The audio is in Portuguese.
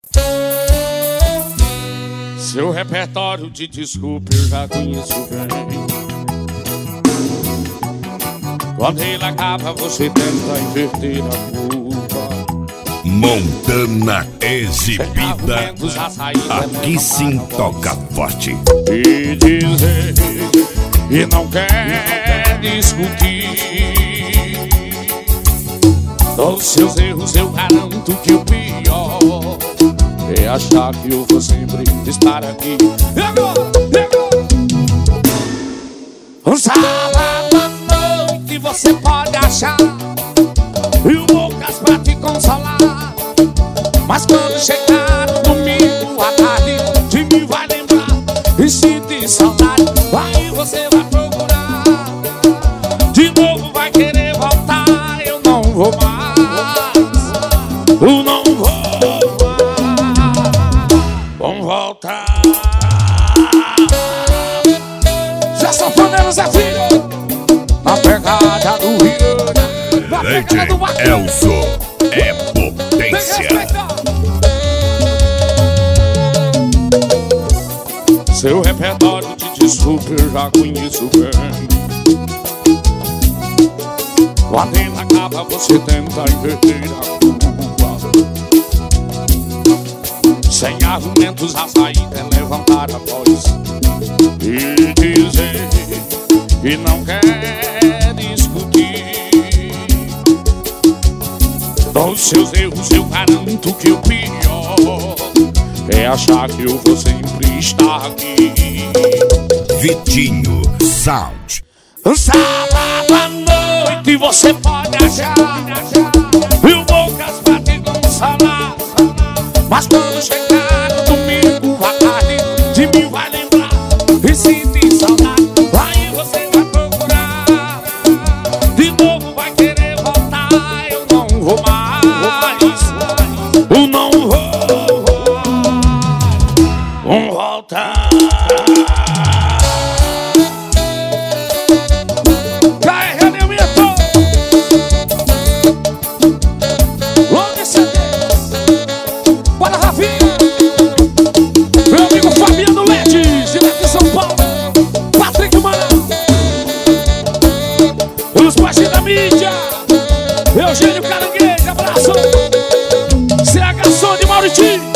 Seu repertório de desculpa eu já conheço bem. Quando ele acaba, você tenta inverter a culpa. Montana exibida. Aqui sim toca forte. E dizer e não quer discutir. Dos seus erros eu garanto que o pior é achar que eu vou sempre estar aqui. Um sábado à noite você pode achar mil bocas pra te consolar, mas quando chegar no domingo à tarde, de mim vai lembrar e sentir saudade. Aí você vai procurar, de novo vai querer voltar. Eu não vou mais, eu não vou mais. Vamos voltar. Já sanfoneiro Zé Filho, a pegada do Rio, a pegada do Marquinhos. Elzo é potência. Seu repertório de desculpa eu já conheço bem. Quando ele acaba, você tenta inverter a culpa. Sem argumentos, a saída é levantar a voz e dizer que não quer discutir. Dos seus erros eu garanto que o pior é achar que eu vou sempre estar aqui. Vitinho Sound. Sábado à noite você pode achar mil bocas pra te consolar, mas quando chegar no domingo à tarde, de mim vai lembrar e sentir saudade. Aí você vai procurar, de novo vai querer voltar. Eu não vou mais, eu não vou. Vamos voltar. Eugênio Caranguejo, abraço. CH Som de Mauritinho.